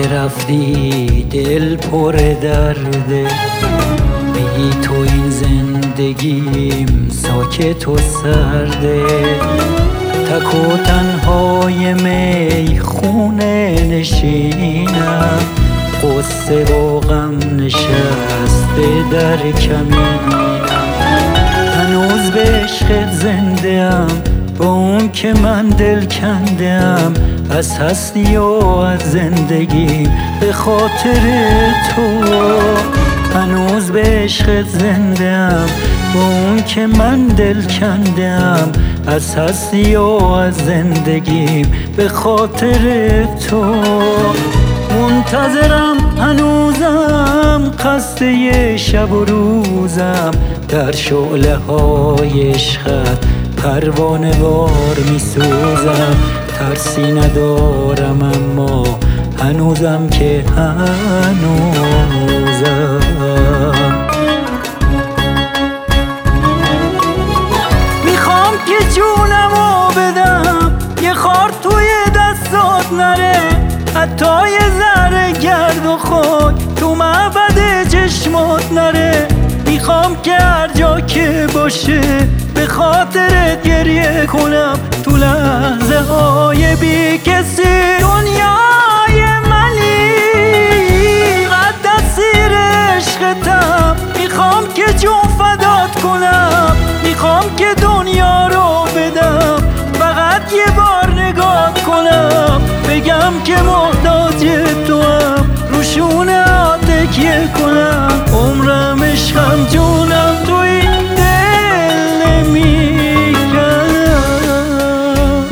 که رفتی دل پر درده، بی تو این زندگیم ساکت و سرده. تک و تنهای می خونه نشینم، قصه و غم نشسته در کمینم. هنوز به عشقت زنده ام، با اون که من دل کندم از هستی و از زندگی به خاطر تو. هنوز به عشقت زنده ام، با اون که من دل کندم از هستی و از زندگیم به خاطر تو. منتظرم هنوزم، خسته شب و روزم، در شعله های عشقت پروانه وار می سوزم. ترسی ندارم اما هنوزم که هنوزم. میخوام که جونمو بدم، یه خار توی دستات نره، حتی یه ذره گرد و خاک تو معبد چشمات نره. میخوام که هر جا که باشه به خاطرت گریه کنم، تو لحظه های بی کسی. دنیای منی قد اسیر عشقتم، میخوام که جون فدات کنم، میخوام که دنیا رو بدم، فقط یه بار نگاه کنم، بگم که محتاج تو هم، روشونه تکیه کنم. عمرم عشقم جونم تو این دل نمیکنم.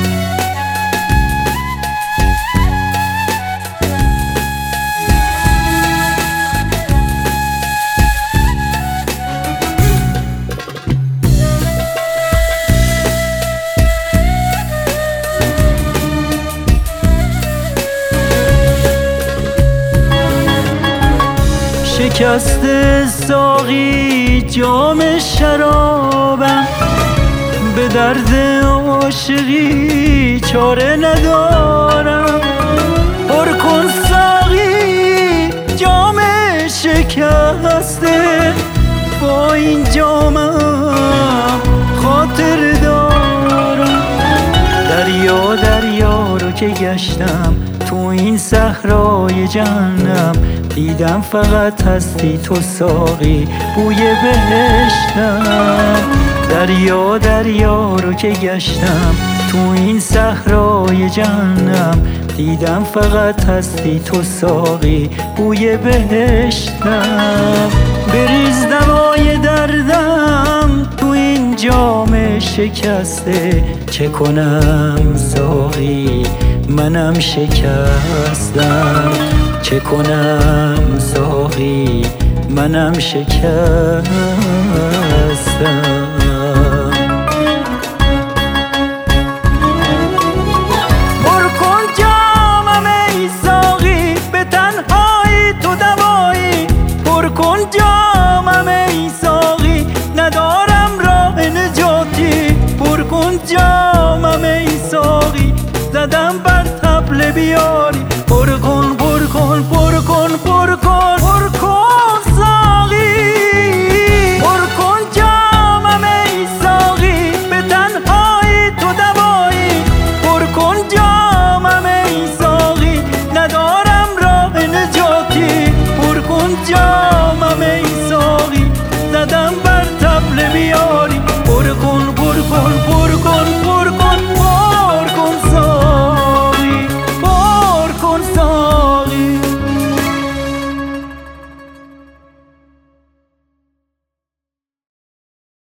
شکست ساقی جام شرابم، به درد عاشقی چاره ندارم. پر کن ساقی جام شکسته، با این جامم خاطر دارم. دریا دریا رو که گشتم تو این صحرای جهنم، دیدم فقط هستی تو ساقی بوی بهشتم. دریا دریا رو که گشتم تو این صحرای جهنم، دیدم فقط هستی تو ساقی بوی بهشتم. بریز دوای دردم تو این جام شکسته، چه کنم ساقی منم شکستم، چه کنم ساقی منم شکستم.